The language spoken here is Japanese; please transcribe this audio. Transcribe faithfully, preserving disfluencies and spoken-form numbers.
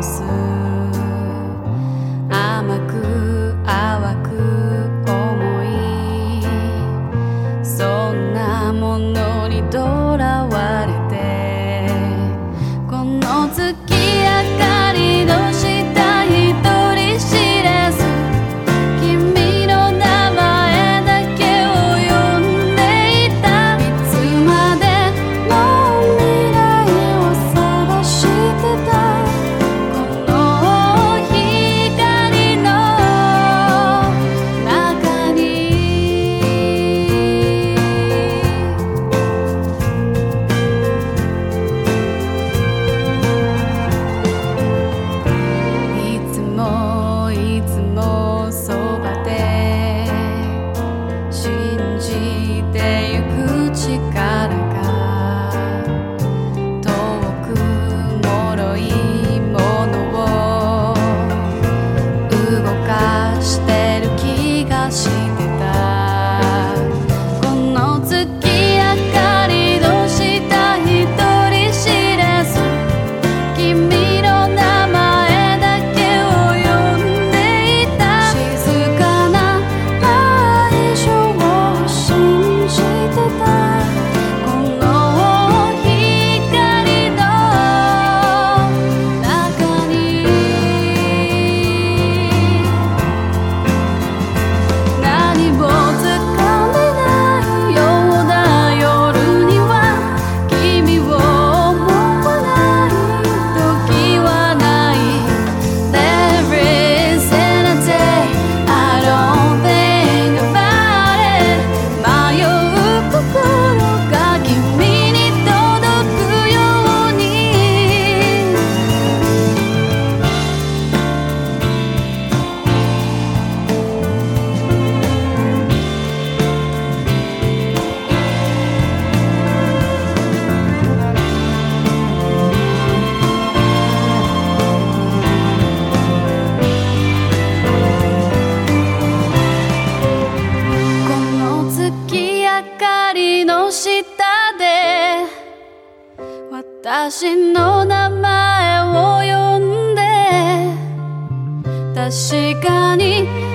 す。甘く淡く重い、そんなものにとらわれて、この月明かりの下一人知らず、君の名前だけを呼んでいた。いつまでも未来を探してた。この光の中にいつもいつもそばで信じてゆく力が、遠く脆いものを動かしてる気がしてた。この月明かりの下一人知らず、君の名前だけを呼んでいた。静かな愛情を信じてた。この光の中に何もつかめないような夜には、君を思わない時はない。 There is a day I don't think about it。 迷う心が君に届くように。この月明かりの下で私の名前を呼んで、確かに